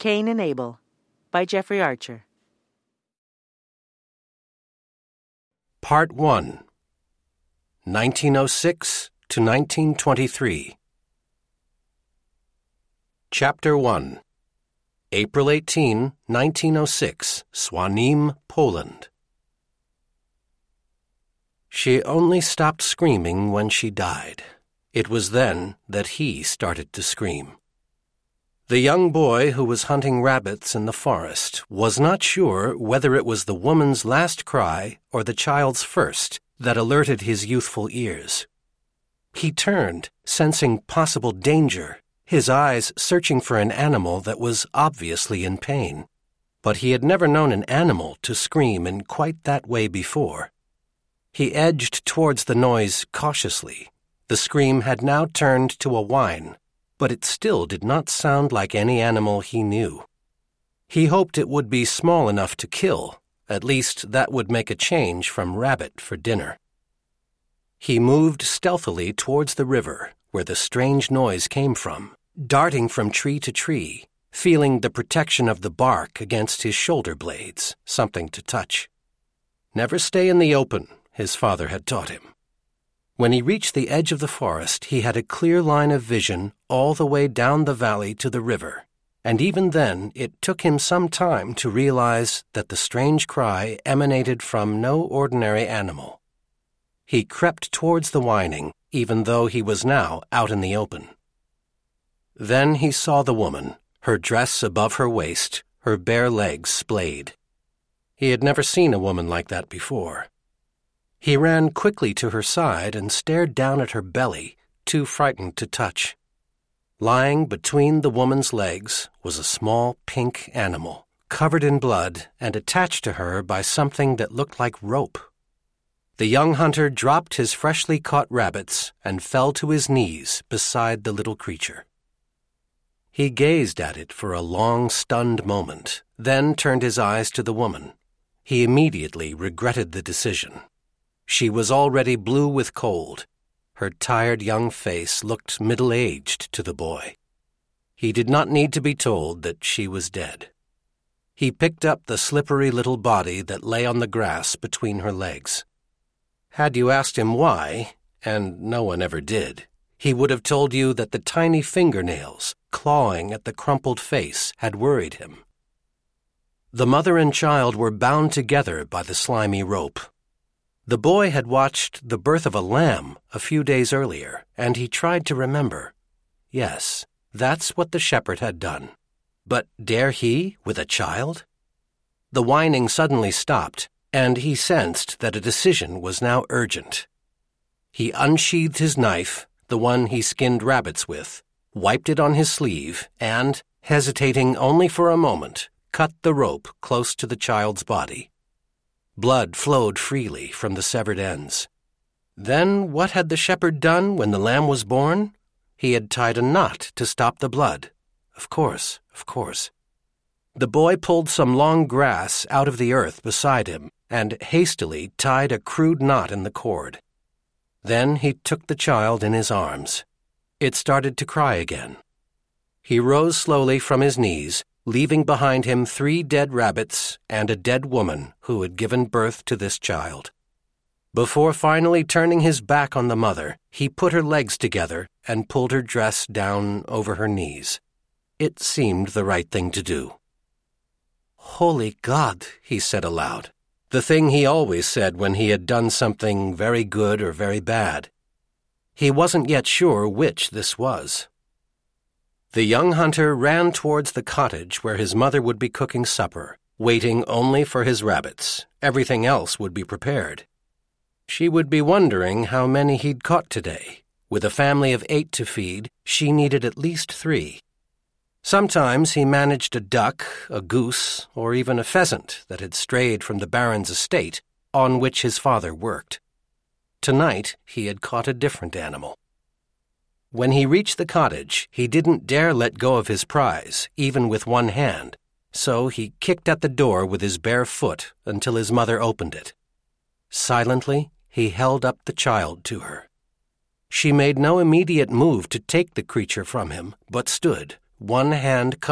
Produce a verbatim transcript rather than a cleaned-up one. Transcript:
Cain and Abel by Jeffrey Archer. Part one, nineteen oh six to nineteen twenty-three. Chapter one, April eighteenth, nineteen oh six, Swanim, Poland. She only stopped screaming when she died. It was then that he started to scream. The young boy who was hunting rabbits in the forest was not sure whether it was the woman's last cry or the child's first that alerted his youthful ears. He turned, sensing possible danger, his eyes searching for an animal that was obviously in pain. But he had never known an animal to scream in quite that way before. He edged towards the noise cautiously. The scream had now turned to a whine, but it still did not sound like any animal he knew. He hoped it would be small enough to kill. At least that would make a change from rabbit for dinner. He moved stealthily towards the river, where the strange noise came from, darting from tree to tree, feeling the protection of the bark against his shoulder blades, something to touch. Never stay in the open, his father had taught him. When he reached the edge of the forest, he had a clear line of vision all the way down the valley to the river, and even then it took him some time to realize that the strange cry emanated from no ordinary animal. He crept towards the whining, even though he was now out in the open. Then he saw the woman, her dress above her waist, her bare legs splayed. He had never seen a woman like that before. He ran quickly to her side and stared down at her belly, too frightened to touch. Lying between the woman's legs was a small pink animal, covered in blood and attached to her by something that looked like rope. The young hunter dropped his freshly caught rabbits and fell to his knees beside the little creature. He gazed at it for a long, stunned moment, then turned his eyes to the woman. He immediately regretted the decision. She was already blue with cold. Her tired young face looked middle-aged to the boy. He did not need to be told that she was dead. He picked up the slippery little body that lay on the grass between her legs. Had you asked him why, and no one ever did, he would have told you that the tiny fingernails clawing at the crumpled face had worried him. The mother and child were bound together by the slimy rope. The boy had watched the birth of a lamb a few days earlier, and he tried to remember. Yes, that's what the shepherd had done. But dare he with a child? The whining suddenly stopped, and he sensed that a decision was now urgent. He unsheathed his knife, the one he skinned rabbits with, wiped it on his sleeve, and, hesitating only for a moment, cut the rope close to the child's body. Blood flowed freely from the severed ends. Then what had the shepherd done when the lamb was born? He had tied a knot to stop the blood. Of course, of course. The boy pulled some long grass out of the earth beside him and hastily tied a crude knot in the cord. Then he took the child in his arms. It started to cry again. He rose slowly from his knees, leaving behind him three dead rabbits and a dead woman who had given birth to this child. Before finally turning his back on the mother, he put her legs together and pulled her dress down over her knees. It seemed the right thing to do. "Holy God," he said aloud, the thing he always said when he had done something very good or very bad. He wasn't yet sure which this was. The young hunter ran towards the cottage where his mother would be cooking supper, waiting only for his rabbits. Everything else would be prepared. She would be wondering how many he'd caught today. With a family of eight to feed, she needed at least three. Sometimes he managed a duck, a goose, or even a pheasant that had strayed from the baron's estate on which his father worked. Tonight he had caught a different animal. When he reached the cottage, he didn't dare let go of his prize, even with one hand, so he kicked at the door with his bare foot until his mother opened it. Silently, he held up the child to her. She made no immediate move to take the creature from him, but stood, one hand